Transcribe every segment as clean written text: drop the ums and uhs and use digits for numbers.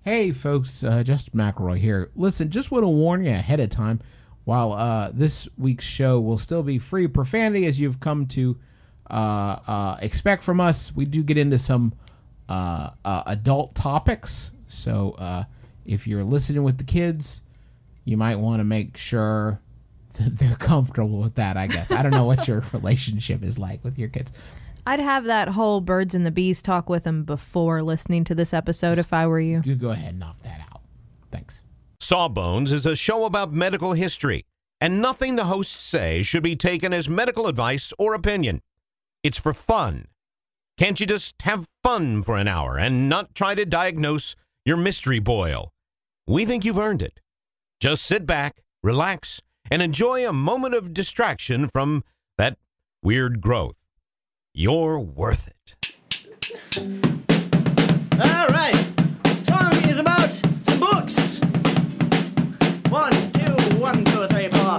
Hey folks, Justin McElroy here. Listen, just want to warn you ahead of time, while this week's show will still be free profanity as you've come to expect from us, we do get into some adult topics. So if you're listening with the kids, you might want to make sure that they're comfortable with that, I guess. I don't know what your relationship is like with your kids. I'd have that whole birds and the bees talk with them before listening to this episode if I were you. You go ahead and knock that out. Thanks. Sawbones is a show about medical history, and nothing the hosts say should be taken as medical advice or opinion. It's for fun. Can't you just have fun for an hour and not try to diagnose your mystery boil? We think you've earned it. Just sit back, relax, and enjoy a moment of distraction from that weird growth. You're worth it. All right. Song is about some books. 1, 2, 1, 2, 3, 4.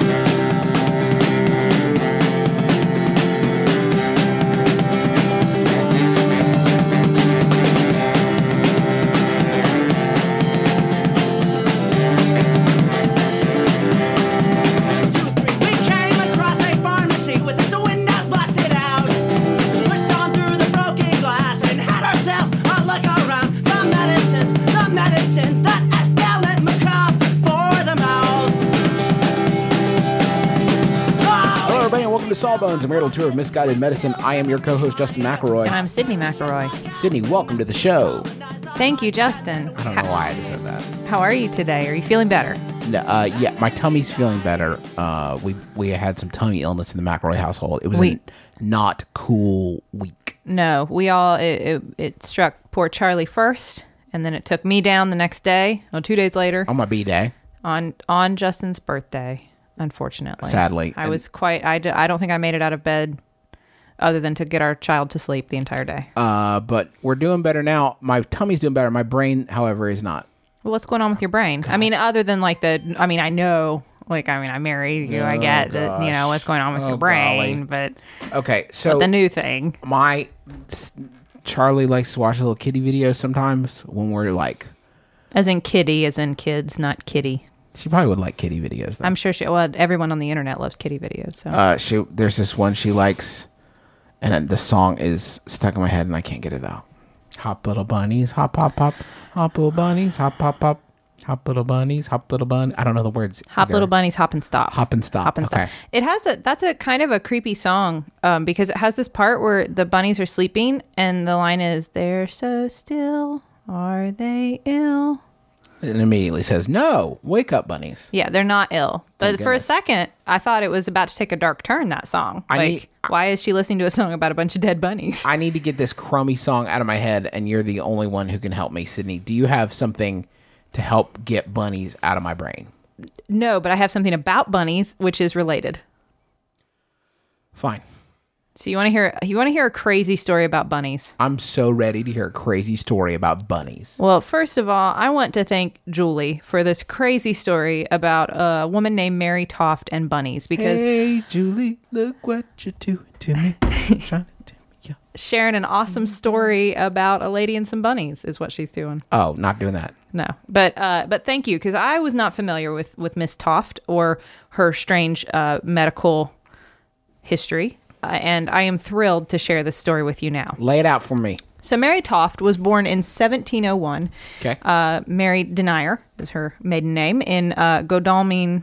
Sawbones, a marital tour of misguided medicine. I am your co-host, Justin McElroy. And I'm Sydney McElroy. Sydney, welcome to the show. Thank you, Justin. I don't know why I just said that. How are you today? Are you feeling better? Yeah, my tummy's feeling better. We had some tummy illness in the McElroy household. It was a not cool week. No, we all, it struck poor Charlie first, and then it took me down the next day, 2 days later. On my B-day. On Justin's birthday. Unfortunately. Sadly. I don't think I made it out of bed other than to get our child to sleep the entire day. But we're doing better now. My tummy's doing better. My brain, however, is not. Well, what's going on with your brain? God. I mean, other than I know, I married you. I get that, what's going on with your brain, golly. But. Okay, so. But the new thing. Charlie likes to watch little kitty videos sometimes when we're like. As in kitty, as in kids, not kitty. She probably would like kitty videos, though. I'm sure everyone on the internet loves kitty videos. So. There's this one she likes, and the song is stuck in my head, and I can't get it out. Hop little bunnies, hop, hop, hop. Hop little bunnies, hop, hop, hop. Hop little bunnies, hop little bunny. I don't know the words. Hop little bunnies, hop and stop. Hop and stop. Hop and stop. That's a kind of a creepy song because it has this part where the bunnies are sleeping, and the line is, "They're so still, are they ill?" It immediately says, no, wake up, bunnies. Yeah, they're not ill. But for a second, I thought it was about to take a dark turn, that song. Why is she listening to a song about a bunch of dead bunnies? I need to get this crummy song out of my head, and you're the only one who can help me, Sydney. Do you have something to help get bunnies out of my brain? No, but I have something about bunnies, which is related. Fine. So you want to hear a crazy story about bunnies? I'm so ready to hear a crazy story about bunnies. Well, first of all, I want to thank Julie for this crazy story about a woman named Mary Toft and bunnies. Because hey, Julie, look what you're doing to me. Sharing an awesome story about a lady and some bunnies is what she's doing. Oh, not doing that. No, but thank you, because I was not familiar with Miss Toft or her strange medical history. And I am thrilled to share this story with you now. Lay it out for me. So Mary Toft was born in 1701. Okay. Mary Denier is her maiden name, in Godalming,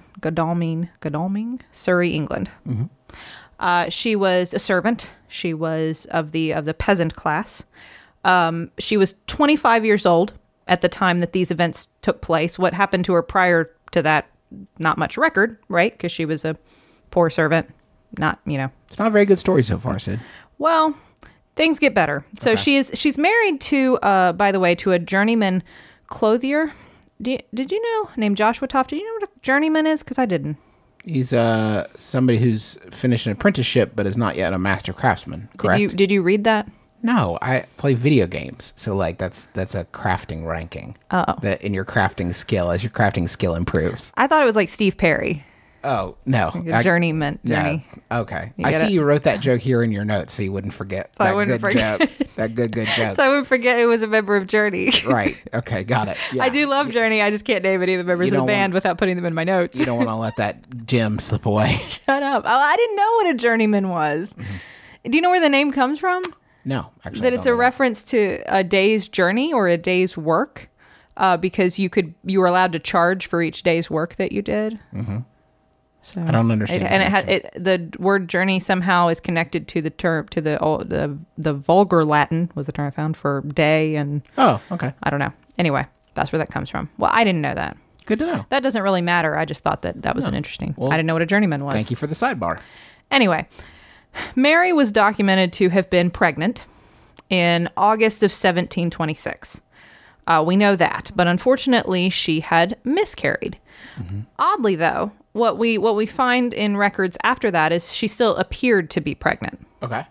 Surrey, England. Mm-hmm. She was a servant. She was of the peasant class. She was 25 years old at the time that these events took place. What happened to her prior to that, not much record, right? Because she was a poor servant. It's not a very good story so far, Sid. Well, things get better. So okay. she's married to, by the way, to a journeyman clothier. Did you know, named Joshua Toft? Did you know what a journeyman is? Because I didn't. He's somebody who's finished an apprenticeship but is not yet a master craftsman, correct? Did you read that? No, I play video games. So that's a crafting ranking. Oh. That in your crafting skill, as your crafting skill improves. I thought it was like Steve Perry. Oh, no. Journey meant journey. No. Okay. You I get see it? you wrote that joke here in your notes so you wouldn't forget So I that wouldn't good forget. joke. That good joke. So I would forget it was a member of Journey. Right. Okay. Got it. Yeah. I do love Journey. I just can't name any of the members You of the don't band want- without putting them in my notes. You don't want to let that gem slip away. Shut up. Oh, I didn't know what a journeyman was. Do you know where the name comes from? No, actually. That I it's don't a know. reference to a day's journey or a day's work, because you were allowed to charge for each day's work that you did. Mm-hmm. So I don't understand. the word journey somehow is connected to the term the vulgar Latin was the term I found for day, and Oh, okay. I don't know. Anyway, that's where that comes from. Well, I didn't know that. Good to know. That doesn't really matter. I just thought that was an interesting. Well, I didn't know what a journeyman was. Thank you for the sidebar. Anyway, Mary was documented to have been pregnant in August of 1726. We know that, but unfortunately, she had miscarried. Oddly, though, what we find in records after that is she still appeared to be pregnant. Okay.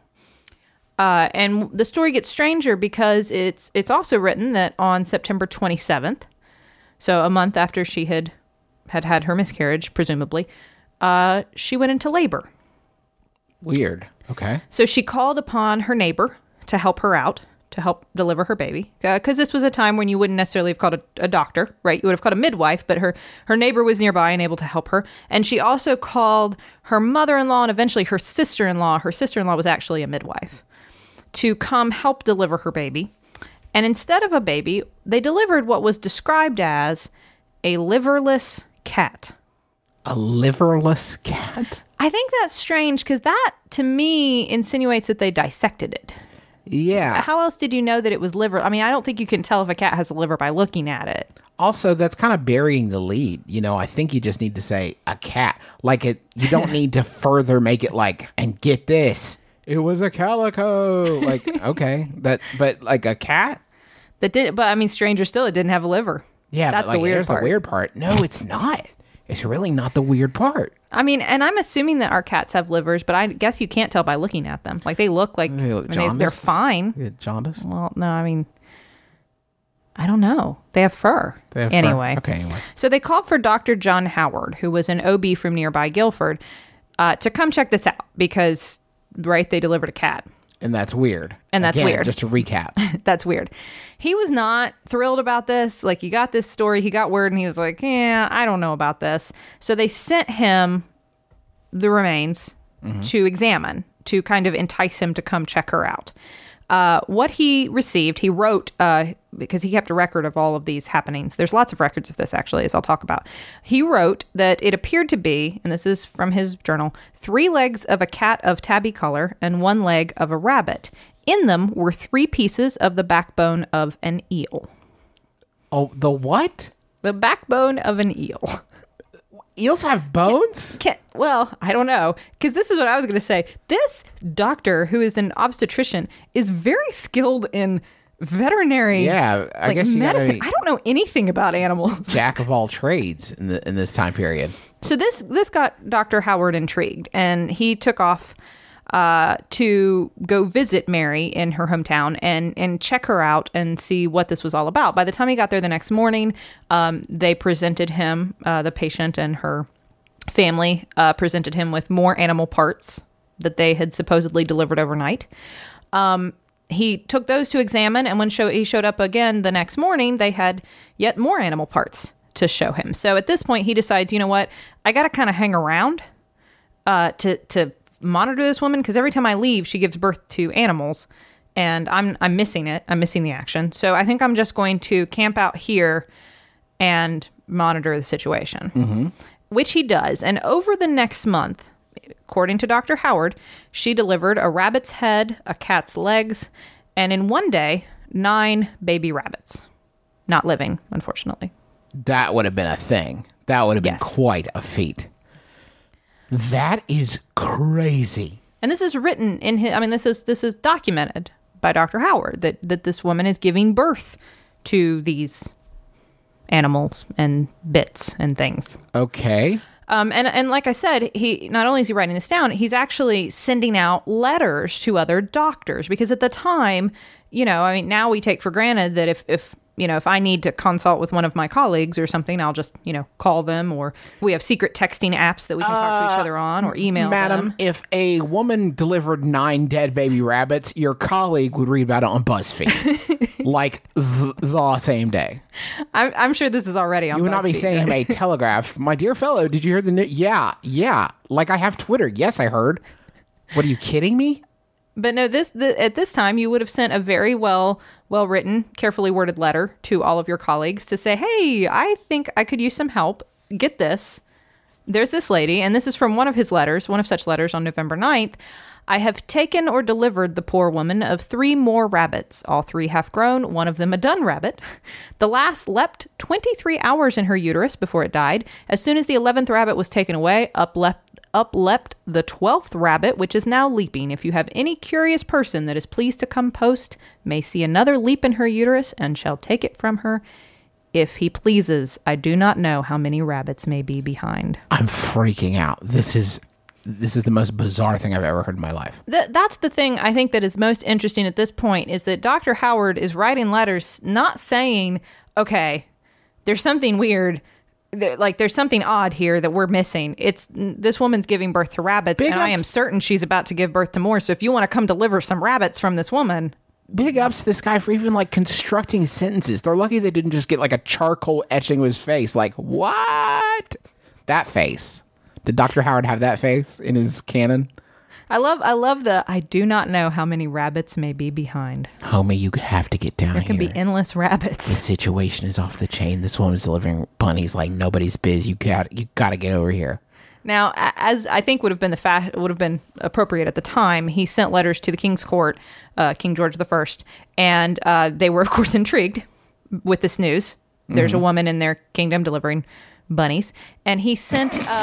And the story gets stranger because it's also written that on September 27th, so a month after she had her miscarriage, presumably, she went into labor. Weird. Okay. So she called upon her neighbor to help her out, to help deliver her baby. Because this was a time when you wouldn't necessarily have called a doctor, right? You would have called a midwife, but her neighbor was nearby and able to help her. And she also called her mother-in-law and eventually her sister-in-law. Her sister-in-law was actually a midwife, to come help deliver her baby. And instead of a baby, they delivered what was described as a liverless cat. A liverless cat? I think that's strange because that, to me, insinuates that they dissected it. Yeah. How else did you know that it was liver? I mean, I don't think you can tell if a cat has a liver by looking at it. Also, that's kind of burying the lead. You know, I think you just need to say a cat. Like it, you don't need to further make it like, and get this, it was a calico. Like, okay, but like a cat? That did, but I mean, stranger still, it didn't have a liver. Yeah, That's but like, the weird here's part. the weird part. No, it's not. It's really not the weird part. I mean, and I'm assuming that our cats have livers, but I guess you can't tell by looking at them. Like they look like they're Jaundiced? fine. Yeah, jaundice? Well, no, I mean, I don't know. They have fur. They have fur. Anyway. Okay, anyway. So they called for Dr. John Howard, who was an OB from nearby Guilford, to come check this out because, right, they delivered a cat. And that's weird. And that's Again, weird. Just to recap. That's weird. He was not thrilled about this. Like, he got this story, he got word, and he was like, yeah, I don't know about this. So they sent him the remains to examine, to kind of entice him to come check her out. What he received, he wrote, because he kept a record of all of these happenings. There's lots of records of this, actually, as I'll talk about. He wrote that it appeared to be, and this is from his journal, 3 legs of a cat of tabby color and 1 leg of a rabbit. In them were 3 pieces of the backbone of an eel. Oh, the what? The backbone of an eel. Eels have bones? Well, I don't know, because this is what I was going to say. This doctor, who is an obstetrician, is very skilled in veterinary Yeah, I guess you gotta medicine. be I don't know anything about animals. jack of all trades in this time period. So this got Dr. Howard intrigued, and he took off to go visit Mary in her hometown and check her out and see what this was all about. By the time he got there the next morning, they presented him, the patient and her family, presented him with more animal parts that they had supposedly delivered overnight. He took those to examine, and when he showed up again the next morning, they had yet more animal parts to show him. So at this point, he decides, you know what, I got to kind of hang around to monitor this woman, because every time I leave, she gives birth to animals, and I'm missing it. I'm missing the action. So I think I'm just going to camp out here and monitor the situation, which he does. And over the next month, according to Dr. Howard, she delivered a rabbit's head, a cat's legs, and in one day, 9 baby rabbits. Not living, unfortunately. That would have been a thing. That would have been Yes. quite a feat. That is crazy. And this is written in his, I mean, this is documented by Dr. Howard, that this woman is giving birth to these animals and bits and things. Okay. And like I said, he not only is he writing this down, he's actually sending out letters to other doctors, because at the time, you know, I mean, now we take for granted that if if I need to consult with one of my colleagues or something, I'll just, call them, or we have secret texting apps that we can talk to each other on, or email Madam, them. if a woman delivered 9 dead baby rabbits, your colleague would read about it on BuzzFeed. Like the same day. I'm sure this is already on BuzzFeed. You would not be sending him a telegraph. My dear fellow, did you hear the news? Yeah. Like I have Twitter. Yes, I heard. What, are you kidding me? But no, at this time, you would have sent a very well-written, carefully worded letter to all of your colleagues to say, hey, I think I could use some help. Get this. There's this lady, and this is from one of such letters on November 9th. I have taken or delivered the poor woman of 3 more rabbits, all 3 half-grown, one of them a dun rabbit. The last leapt 23 hours in her uterus before it died. As soon as the 11th rabbit was taken away, up leapt the 12th rabbit, which is now leaping. If you have any curious person that is pleased to come post, may see another leap in her uterus, and shall take it from her, if he pleases. I do not know how many rabbits may be behind. I'm freaking out. This is the most bizarre thing I've ever heard in my life. That's the thing I think that is most interesting at this point, is that Dr. Howard is writing letters not saying, okay, there's something weird, there's something odd here that we're missing. It's this woman's giving birth to rabbits, I am certain she's about to give birth to more. So if you want to come deliver some rabbits from this woman. Big ups to this guy for even constructing sentences. They're lucky they didn't just get a charcoal etching of his face. What? That face. Did Dr. Howard have that face in his canon? I love the I do not know how many rabbits may be behind. Homie, you have to get down here. There can be endless rabbits. The situation is off the chain. This woman's delivering bunnies like nobody's biz. You got to get over here. Now, as I think would have been appropriate at the time, he sent letters to the King's Court, King George I, and they were of course intrigued with this news. There's a woman in their kingdom delivering bunnies, and he sent which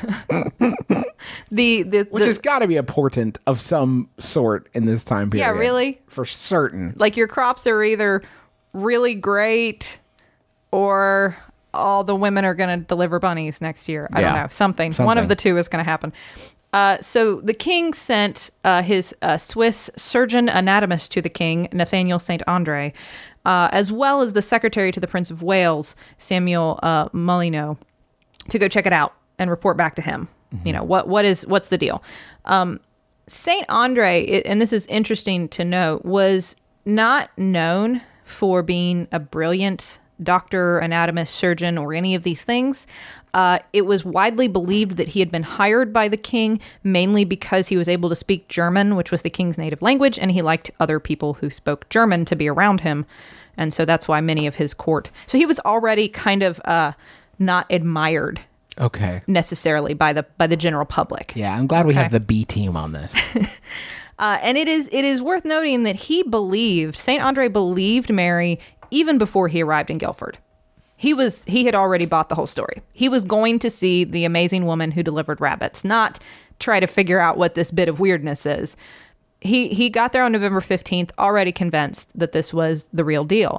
has got to be a portent of some sort in this time period. Yeah, really, for certain. Your crops are either really great, or all the women are going to deliver bunnies next year. I don't know, something. One of the two is going to happen. So the king sent his Swiss surgeon anatomist to the king, Nathaniel St. Andre, as well as the secretary to the Prince of Wales, Samuel Molyneux, to go check it out and report back to him. Mm-hmm. What's the deal? St. Andre, and this is interesting to note, was not known for being a brilliant doctor, anatomist, surgeon, or any of these things. It was widely believed that he had been hired by the king mainly because he was able to speak German, which was the king's native language, and he liked other people who spoke German to be around him. And so that's why many of his court... So he was already kind of not admired necessarily by the general public. Yeah, I'm glad we have the B team on this. And it is worth noting that St. Andre believed Mary even before he arrived in Guildford. He had already bought the whole story. He was going to see the amazing woman who delivered rabbits, not try to figure out what this bit of weirdness is. He got there on November 15th, already convinced that this was the real deal.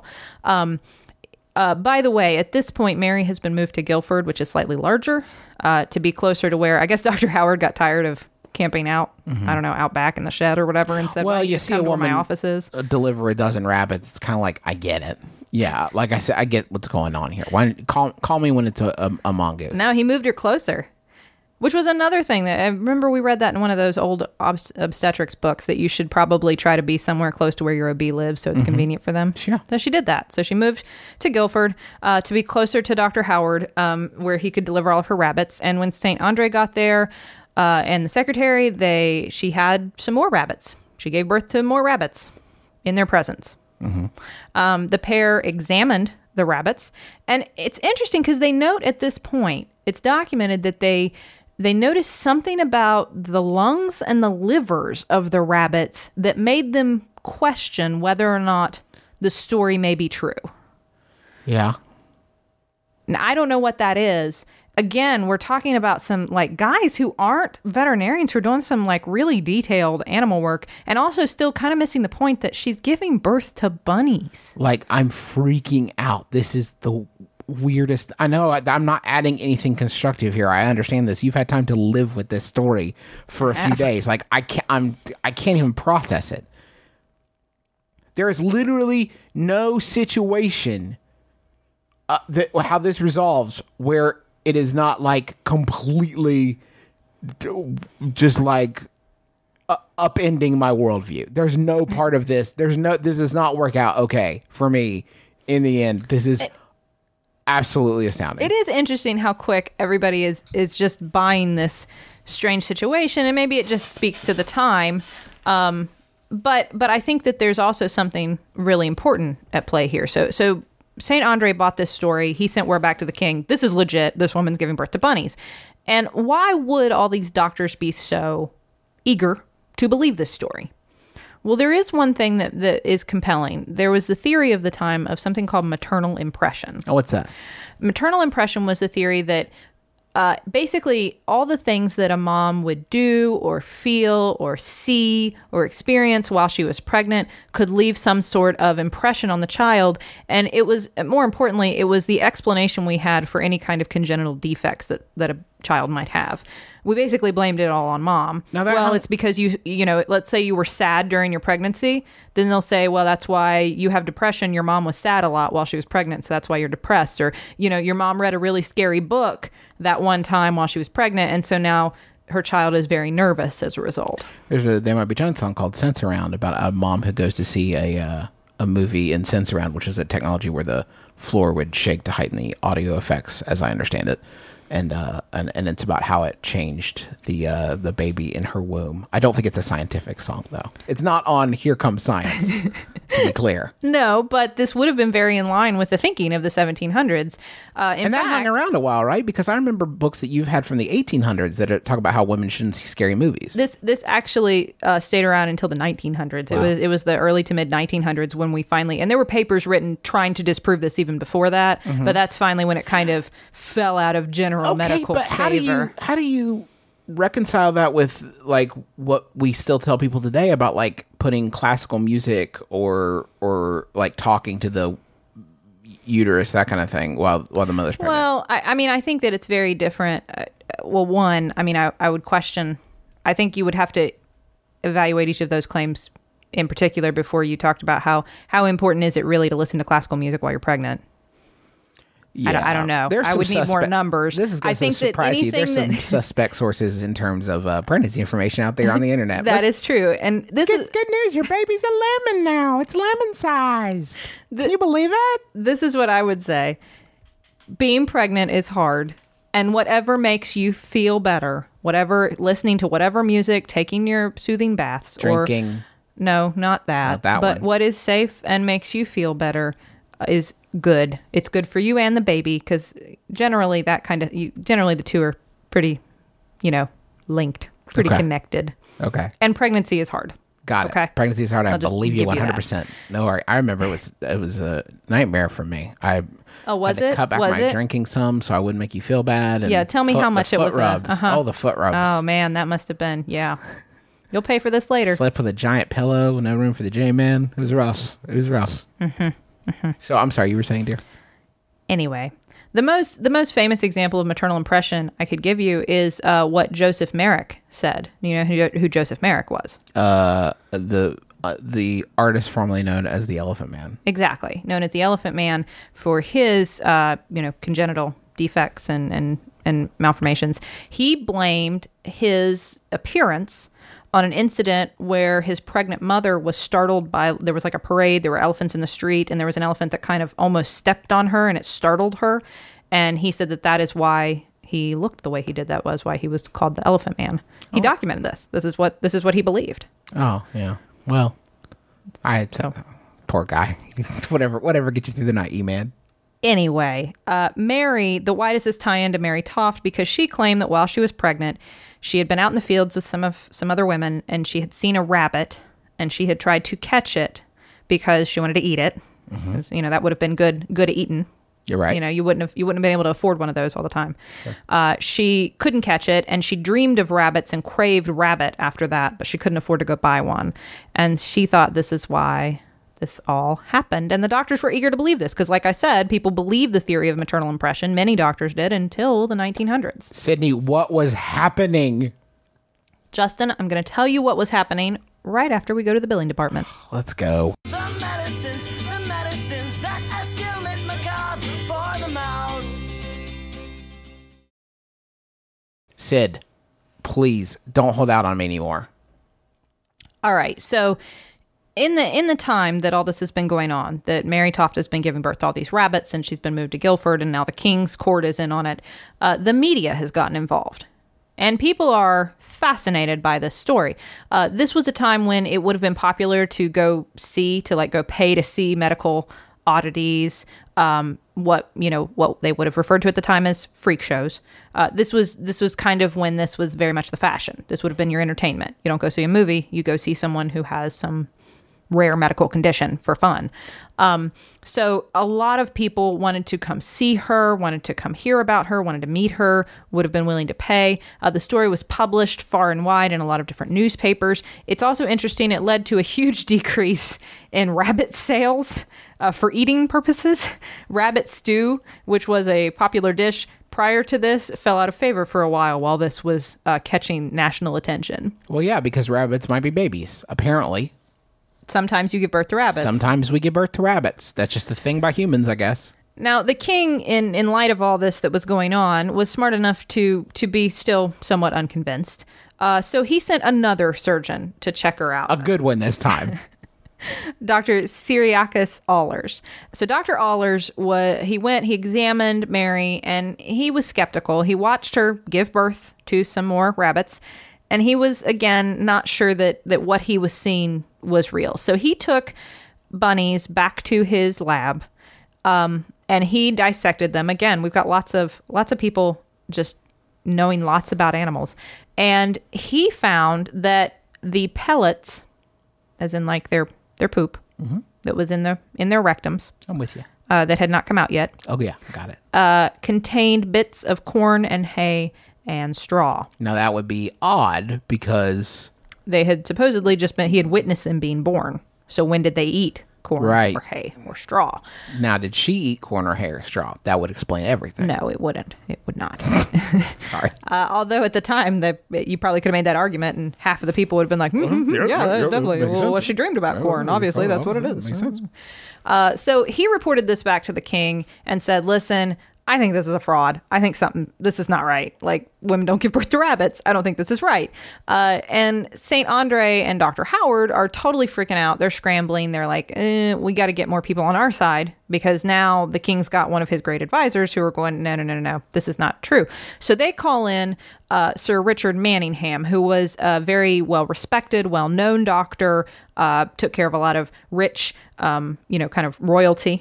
By the way, at this point, Mary has been moved to Guildford, which is slightly larger, to be closer to where, I guess Dr. Howard got tired of camping out, I don't know, out back in the shed or whatever, and said, well, you see a woman my office is. Deliver a dozen rabbits. It's kind of like, I get it. Yeah, like I said, I get what's going on here. Why call me when it's a mongoose. No, he moved her closer, which was another thing that I remember we read that in one of those old obstetrics books, that you should probably try to be somewhere close to where your OB lives so it's convenient for them. Sure. So she did that. So she moved to Guildford to be closer to Dr. Howard, where he could deliver all of her rabbits. And when St. Andre got there, and the secretary, she had some more rabbits. She gave birth to more rabbits in their presence. Mm-hmm. The pair examined the rabbits, and it's interesting because they note at this point, it's documented that they noticed something about the lungs and the livers of the rabbits that made them question whether or not the story may be true. Yeah. Now, I don't know what that is. Again, we're talking about some guys who aren't veterinarians, who are doing some really detailed animal work, and also still kind of missing the point that she's giving birth to bunnies. I'm freaking out. This is the weirdest. I know I'm not adding anything constructive here. I understand this. You've had time to live with this story for a few days. I can't even process it. There is literally no situation how this resolves where it is not like completely just like upending my worldview. There's no part of this. This does not work out okay for me in the end. This is absolutely astounding. It is interesting how quick everybody is just buying this strange situation, and maybe it just speaks to the time. But I think that there's also something really important at play here. So Saint Andre bought this story. He sent word back to the king. This is legit. This woman's giving birth to bunnies. And why would all these doctors be so eager to believe this story? Well, there is one thing that is compelling. There was the theory of the time of something called maternal impression. Oh, what's that? Maternal impression was the theory that basically all the things that a mom would do or feel or see or experience while she was pregnant could leave some sort of impression on the child. And it was, more importantly, it was the explanation we had for any kind of congenital defects that a child might have. We basically blamed it all on mom. It's because you know, let's say you were sad during your pregnancy, then they'll say, well, that's why you have depression. Your mom was sad a lot while she was pregnant, so that's why you're depressed. Or, you know, your mom read a really scary book that one time while she was pregnant, and so now her child is very nervous as a result. There's a They Might Be Giant song called Sense Around about a mom who goes to see a movie in Sense Around, which is a technology where the floor would shake to heighten the audio effects, as I understand it. And it's about how it changed the baby in her womb. I don't think it's a scientific song, though. It's not on Here Comes Science, to be clear. No, but this would have been very in line with the thinking of the 1700s. And that hung around a while, right? Because I remember books that you've had from the 1800s that talk about how women shouldn't see scary movies. This actually stayed around until the 1900s. Wow. It was the early to mid 1900s when we finally, and there were papers written trying to disprove this even before that, but that's finally when it kind of fell out of general medical favor. How do you reconcile that with like what we still tell people today about like putting classical music or like talking to the uterus, that kind of thing, while the mother's pregnant? Well, I mean, I think that it's very different. One, I mean, I would question. I think you would have to evaluate each of those claims in particular before you talked about how important is it really to listen to classical music while you're pregnant. Yeah. I don't know. I would need more numbers. This is going to surprise you. There's some suspect sources in terms of pregnancy information out there on the internet. That is true. And this is good news. Your baby's a lemon now. It's lemon sized. Can you believe it? This is what I would say. Being pregnant is hard. And whatever makes you feel better, listening to whatever music, taking your soothing baths. Drinking. No, not that. Not that but one. what is safe and makes you feel better is good. It's good for you and the baby, because generally the two are pretty, linked, pretty connected. Okay. And pregnancy is hard. Got it. Okay. Pregnancy is hard. I I'll just believe you give you 100%. No worry. I remember it was a nightmare for me. I was had to it? cut back Was my it? drinking some so I wouldn't make you feel bad. And Yeah, tell me how much it was. Foot rubs. Oh, the foot rubs. Oh man, that must have been. Yeah. You'll pay for this later. Slept with a giant pillow, no room for the J-man. It was rough. So I'm sorry, you were saying, dear? Anyway, the most famous example of maternal impression I could give you is what Joseph Merrick said. You know who Joseph Merrick was? The artist formerly known as the Elephant Man. Exactly, known as the Elephant Man for his congenital defects and malformations. He blamed his appearance on an incident where his pregnant mother was startled by, there was like a parade, there were elephants in the street, and there was an elephant that kind of almost stepped on her and it startled her. And he said that is why he looked the way he did. That was why he was called the Elephant Man. He documented this. This is what he believed. Oh, yeah. Well, poor guy. whatever gets you through the night, E-Man. Anyway, Mary, the why does this tie into Mary Toft? Because she claimed that while she was pregnant, she had been out in the fields with some other women, and she had seen a rabbit, and she had tried to catch it because she wanted to eat it. Mm-hmm. That would have been good eating. You're right. You wouldn't have been able to afford one of those all the time. Sure. She couldn't catch it, and she dreamed of rabbits and craved rabbit after that, but she couldn't afford to go buy one. And she thought this is why this all happened. And the doctors were eager to believe this because, like I said, people believed the theory of maternal impression. Many doctors did until the 1900s. Sydney, what was happening? Justin, I'm going to tell you what was happening right after we go to the billing department. Let's go. The Sid, please don't hold out on me anymore. All right. So in the time that all this has been going on, that Mary Toft has been giving birth to all these rabbits, and she's been moved to Guildford, and now the King's Court is in on it, the media has gotten involved. And people are fascinated by this story. This was a time when it would have been popular to go pay to see medical oddities, what they would have referred to at the time as freak shows. This was kind of when this was very much the fashion. This would have been your entertainment. You don't go see a movie, you go see someone who has some rare medical condition for fun. So a lot of people wanted to come see her, wanted to come hear about her, wanted to meet her, would have been willing to pay. The story was published far and wide in a lot of different newspapers. It's also interesting, it led to a huge decrease in rabbit sales for eating purposes. Rabbit stew, which was a popular dish prior to this, fell out of favor for a while this was catching national attention. Well, yeah, because rabbits might be babies, apparently. Sometimes you give birth to rabbits. Sometimes we give birth to rabbits. That's just a thing by humans, I guess. Now, the king, in light of all this that was going on, was smart enough to be still somewhat unconvinced. So he sent another surgeon to check her out. A good one this time. Dr. Cyriacus Ahlers. So Dr. Ahlers, he examined Mary, and he was skeptical. He watched her give birth to some more rabbits, and he was, again, not sure that what he was seeing was real. So he took bunnies back to his lab, and he dissected them. Again, we've got lots of people just knowing lots about animals. And he found that the pellets, as in like their poop, that was in their rectums, I'm with you. that had not come out yet, Oh, yeah, got it. contained bits of corn and hay and straw. Now, that would be odd because... They had supposedly he had witnessed them being born. So when did they eat corn or hay or straw? Now, did she eat corn or hay or straw? That would explain everything. No, it wouldn't. It would not. Sorry. Although at the time, you probably could have made that argument, and half of the people would have been like, definitely. Well, she dreamed about corn. Obviously, that's what it is. Makes sense. So he reported this back to the king and said, listen, I think this is a fraud. I think this is not right. Like, women don't give birth to rabbits. I don't think this is right. And St. Andre and Dr. Howard are totally freaking out. They're scrambling. They're like, we got to get more people on our side, because now the king's got one of his great advisors who are going, no, this is not true. So they call in Sir Richard Manningham, who was a very well-respected, well-known doctor, took care of a lot of rich, kind of royalty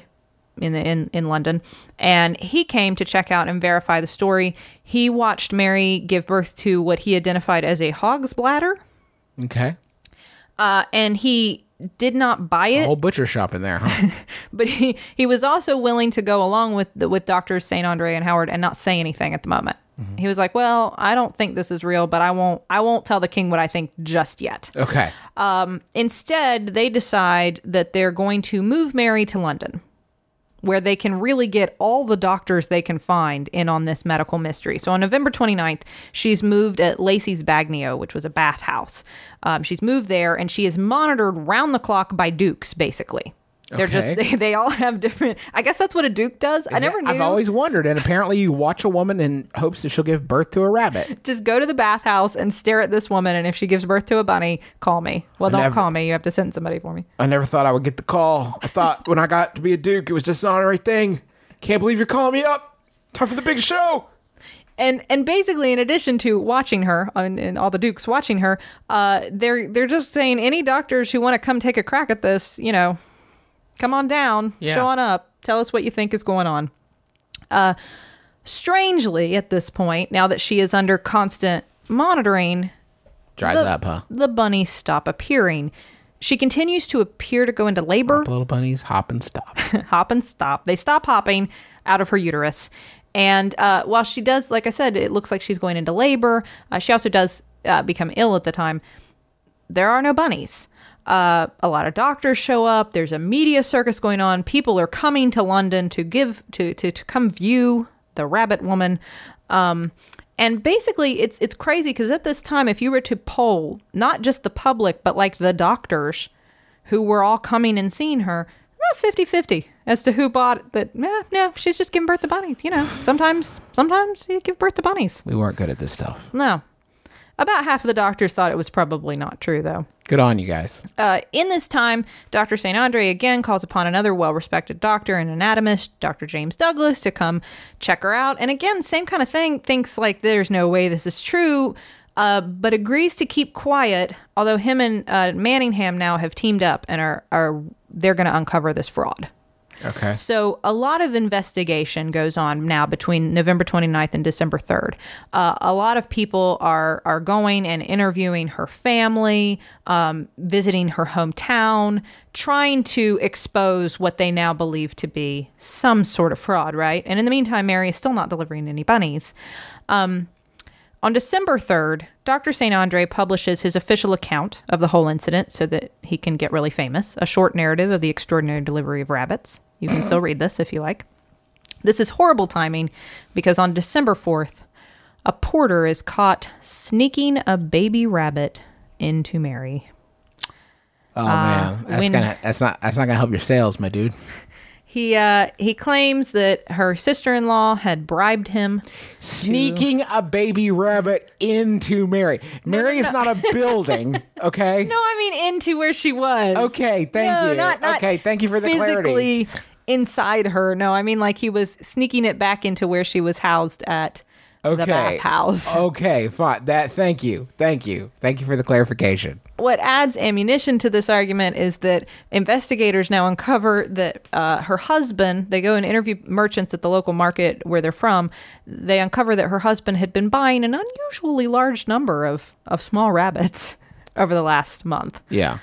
in London, and he came to check out and verify the story. He watched Mary give birth to what he identified as a hog's bladder. Okay. And he did not buy it. A whole butcher shop in there, huh? But he was also willing to go along with Doctors St. Andre and Howard and not say anything at the moment. Mm-hmm. He was like, well, I don't think this is real, but I won't tell the king what I think just yet. Okay. Instead, they decide that they're going to move Mary to London, where they can really get all the doctors they can find in on this medical mystery. So on November 29th, she's moved at Lacey's Bagnio, which was a bathhouse. She's moved there, and she is monitored round the clock by dukes, basically. They're just, they all have different, I guess that's what a duke does. I never knew. I've always wondered, and apparently you watch a woman in hopes that she'll give birth to a rabbit. Just go to the bathhouse and stare at this woman, and if she gives birth to a bunny, call me. Well, don't call me. You have to send somebody for me. I never thought I would get the call. I thought when I got to be a duke, it was just an honorary thing. Can't believe you're calling me up. Time for the big show. And basically, in addition to watching her, and all the dukes watching her, they're just saying, any doctors who want to come take a crack at this, come on down, show on up, tell us what you think is going on. Strangely, at this point, now that she is under constant monitoring, dries up, huh? The bunnies stop appearing. She continues to appear to go into labor. Little bunnies hop and stop. Hop and stop. They stop hopping out of her uterus. And while she does, like I said, it looks like she's going into labor. She also does become ill at the time. There are no bunnies. A lot of doctors show up. There's a media circus going on. People are coming to London to come view the rabbit woman. And basically, it's crazy because at this time, if you were to poll not just the public, but like the doctors who were all coming and seeing her, 50-50 as to who bought that. No, she's just giving birth to bunnies. Sometimes you give birth to bunnies. We weren't good at this stuff. No. About half of the doctors thought it was probably not true, though. Good on you guys. In this time, Dr. St. Andre again calls upon another well-respected doctor and anatomist, Dr. James Douglas, to come check her out. And again, same kind of thing, thinks like there's no way this is true, but agrees to keep quiet, although him and Manningham now have teamed up and they're going to uncover this fraud. Okay. So a lot of investigation goes on now between November 29th and December 3rd. A lot of people are going and interviewing her family, visiting her hometown, trying to expose what they now believe to be some sort of fraud, right? And in the meantime, Mary is still not delivering any bunnies. On December 3rd, Dr. St. Andre publishes his official account of the whole incident so that he can get really famous, a short narrative of the extraordinary delivery of rabbits. You can still read this if you like. This is horrible timing because on December 4th, a porter is caught sneaking a baby rabbit into Mary. Oh man, that's not gonna help your sales, my dude. He claims that her sister-in-law had bribed him. Sneaking a baby rabbit into Mary. Mary is not a building, okay? No, I mean into where she was. Okay, thank you. Not okay, thank you for the physically clarity. Inside her. No, I mean like he was sneaking it back into where she was housed at the bathhouse. Okay, fine. Thank you for the clarification. What adds ammunition to this argument is that investigators now uncover that her husband, they go and interview merchants at the local market where they're from. They uncover that her husband had been buying an unusually large number of small rabbits over the last month. Yeah.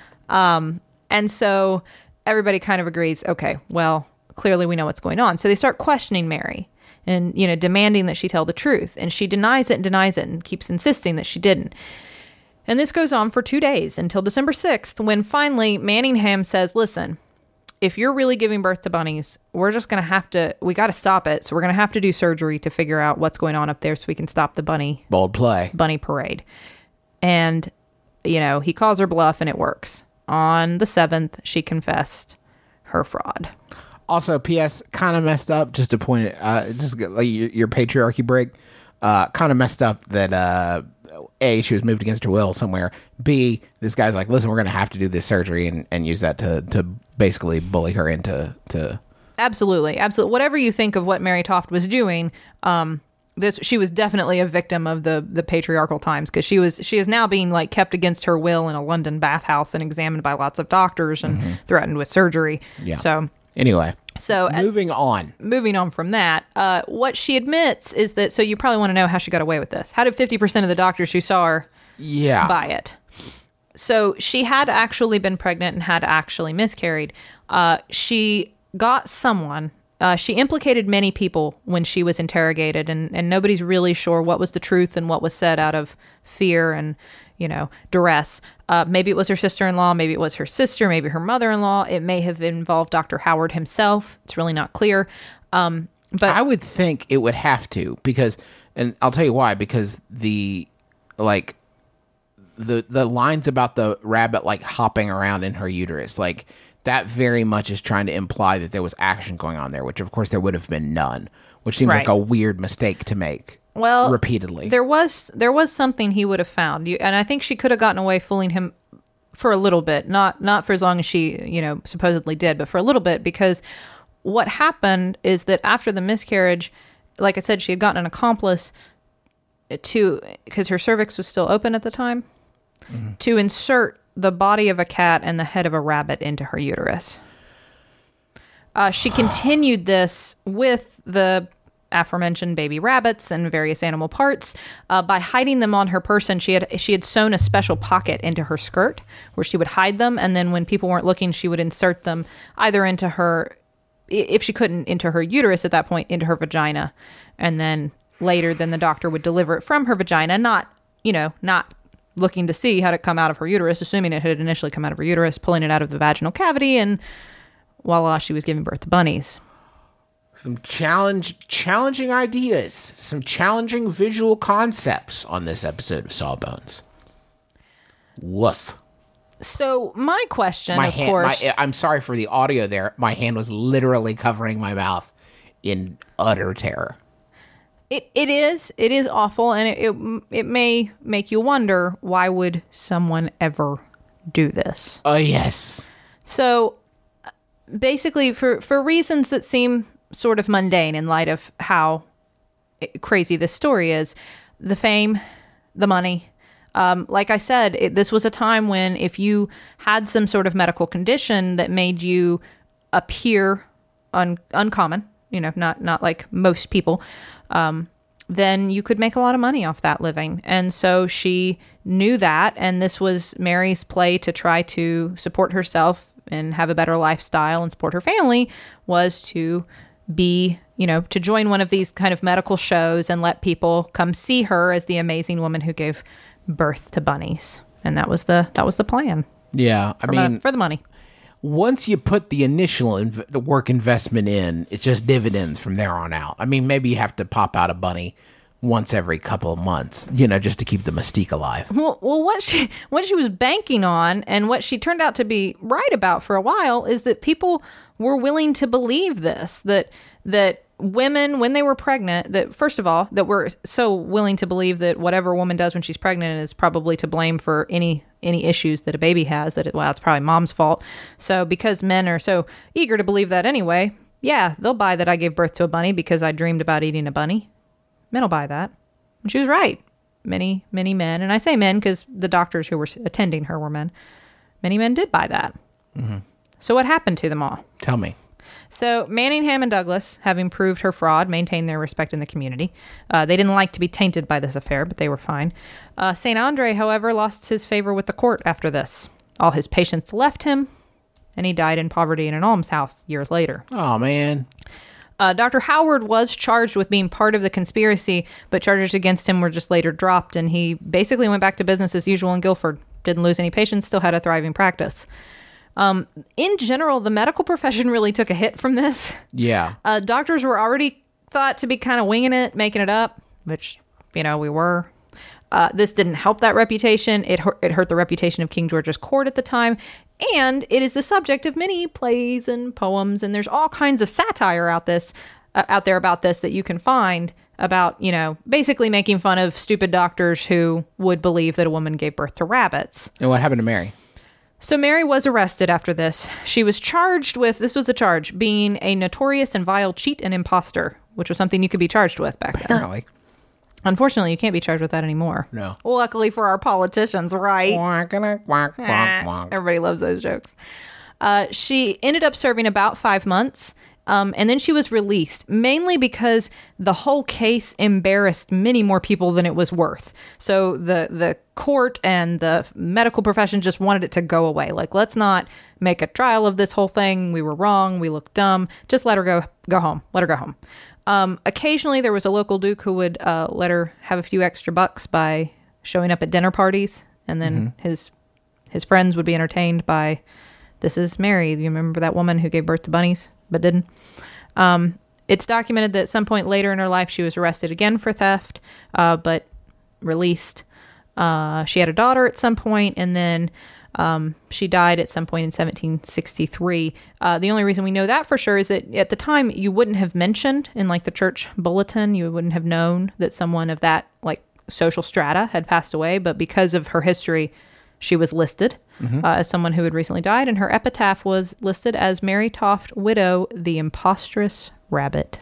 And so everybody kind of agrees, okay, well, clearly we know what's going on. So they start questioning Mary and, demanding that she tell the truth. And she denies it and keeps insisting that she didn't. And this goes on for 2 days until December 6th, when finally Manningham says, listen, if you're really giving birth to bunnies, we're just going to we got to stop it. So we're going to have to do surgery to figure out what's going on up there so we can stop the bunny parade. And, he calls her bluff and it works. On the 7th, she confessed her fraud. Also, P.S. kind of messed up, just to point just like your patriarchy break, kind of messed up that, A, she was moved against her will somewhere. B, this guy's like, listen, we're going to have to do this surgery and use that to basically bully her into... Absolutely. Whatever you think of what Mary Toft was doing, she was definitely a victim of the patriarchal times because she is now being like kept against her will in a London bathhouse and examined by lots of doctors and threatened with surgery. Yeah. So anyway, moving on from that, what she admits is that, so you probably want to know how she got away with this. How did 50% of the doctors who saw her buy it? So she had actually been pregnant and had actually miscarried. She got someone. She implicated many people when she was interrogated, and nobody's really sure what was the truth and what was said out of fear and, duress. Maybe it was her sister-in-law, maybe it was her sister, maybe her mother-in-law. It may have involved Dr. Howard himself. It's really not clear. But I would think it would have to, because, and I'll tell you why, because the lines about the rabbit like hopping around in her uterus, like that very much is trying to imply that there was action going on there, which of course there would have been none, which seems like a weird mistake to make. Well, repeatedly. There was something he would have found. And I think she could have gotten away fooling him for a little bit, not for as long as she, supposedly did, but for a little bit, because what happened is that after the miscarriage, like I said, she had gotten an accomplice because her cervix was still open at the time, to insert the body of a cat and the head of a rabbit into her uterus. She continued this with the aforementioned baby rabbits and various animal parts by hiding them on her person. She had sewn a special pocket into her skirt where she would hide them, and then when people weren't looking, she would insert them either into her, if she couldn't into her uterus at that point, into her vagina, and then later the doctor would deliver it from her vagina, not looking to see how to come out of her uterus, assuming it had initially come out of her uterus, pulling it out of the vaginal cavity, and voila, she was giving birth to bunnies. Some challenging ideas, some challenging visual concepts on this episode of Sawbones. Woof. So my question, My of hand, course, I'm sorry for the audio there. My hand was literally covering my mouth in utter terror. it is awful, and it may make you wonder, why would someone ever do this? Oh, yes. So basically, for reasons that seem sort of mundane in light of how crazy this story is, the fame, the money. Like I said, this was a time when if you had some sort of medical condition that made you appear uncommon, not like most people, then you could make a lot of money off that living. And so she knew that, and this was Mary's play to try to support herself and have a better lifestyle and support her family, was to be, to join one of these kind of medical shows and let people come see her as the amazing woman who gave birth to bunnies. And that was the plan. Yeah, I mean, for the money. Once you put the initial work investment in, it's just dividends from there on out. I mean, maybe you have to pop out a bunny once every couple of months, just to keep the mystique alive. Well, what she was banking on, and what she turned out to be right about for a while, is that people were willing to believe this, that women, when they were pregnant, that first of all, that we're so willing to believe that whatever a woman does when she's pregnant is probably to blame for any issues that a baby has, that it's probably mom's fault. So because men are so eager to believe that anyway, yeah, they'll buy that I gave birth to a bunny because I dreamed about eating a bunny. Men will buy that. And she was right. Many, many men, and I say men because the doctors who were attending her were men. Many men did buy that. Mm-hmm. So what happened to them all? Tell me. So Manningham and Douglas, having proved her fraud, maintained their respect in the community. They didn't like to be tainted by this affair, but they were fine. St. Andre, however, lost his favor with the court after this. All his patients left him, and he died in poverty in an almshouse years later. Oh, man. Dr. Howard was charged with being part of the conspiracy, but charges against him were just later dropped, and he basically went back to business as usual in Guilford. Didn't lose any patients, still had a thriving practice. In general, the medical profession really took a hit from this. Yeah. Doctors were already thought to be kind of winging it, making it up, which, we were. This didn't help that reputation. It hurt the reputation of King George's court at the time. And it is the subject of many plays and poems. And there's all kinds of satire out there about this that you can find about, basically making fun of stupid doctors who would believe that a woman gave birth to rabbits. And what happened to Mary? So Mary was arrested after this. She was charged with, this was the charge, being a notorious and vile cheat and imposter, which was something you could be charged with back then. Apparently. Unfortunately, you can't be charged with that anymore. No. Luckily for our politicians, right? Quack. Everybody loves those jokes. She ended up serving about 5 months, and then she was released, mainly because the whole case embarrassed many more people than it was worth. So the court and the medical profession just wanted it to go away. Like, let's not make a trial of this whole thing. We were wrong. We looked dumb. Just let her go home. Let her go home. Occasionally there was a local duke who would let her have a few extra bucks by showing up at dinner parties, and then his friends would be entertained by, this is Mary. You remember that woman who gave birth to bunnies but didn't? It's documented that at some point later in her life she was arrested again for theft, but released. She had a daughter at some point, and then she died at some point in 1763. The only reason we know that for sure is that at the time you wouldn't have mentioned in like the church bulletin, you wouldn't have known that someone of that like social strata had passed away, but because of her history, she was listed as someone who had recently died, and her epitaph was listed as Mary Toft, widow, the impostress rabbit.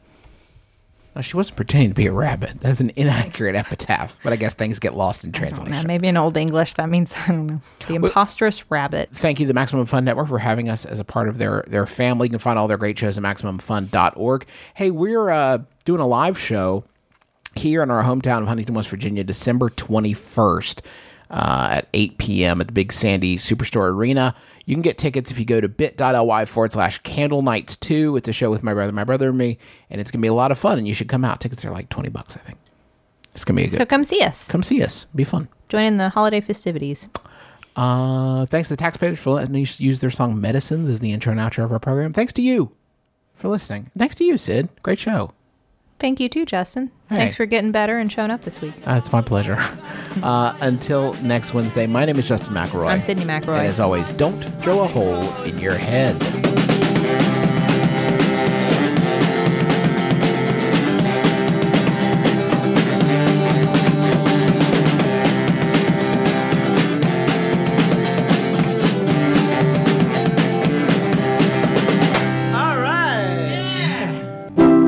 No, she wasn't pretending to be a rabbit. That's an inaccurate epitaph, but I guess things get lost in translation. Maybe in Old English that means, I don't know, the impostress rabbit. Thank you to the Maximum Fun Network for having us as a part of their family. You can find all their great shows at MaximumFun.org. Hey, we're doing a live show here in our hometown of Huntington, West Virginia, December 21st at 8 p.m. at the Big Sandy Superstore Arena. You can get tickets if you go to bit.ly/Candlenights2. It's a show with my brother and me, and it's going to be a lot of fun, and you should come out. Tickets are like $20, I think. It's going to be a good. So come see us. Come see us. Be fun. Join in the holiday festivities. Thanks to the taxpayers for letting us use their song Medicines as the intro and outro of our program. Thanks to you for listening. Thanks to you, Sid. Great show. Thank you too, Justin. Thanks for getting better and showing up this week. It's my pleasure. Until next Wednesday, my name is Justin McElroy. I'm Sydney McElroy. And as always, don't drill a hole in your head.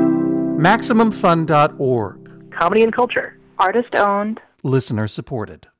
MaximumFun.org. Comedy and culture. Artist owned. Listener supported.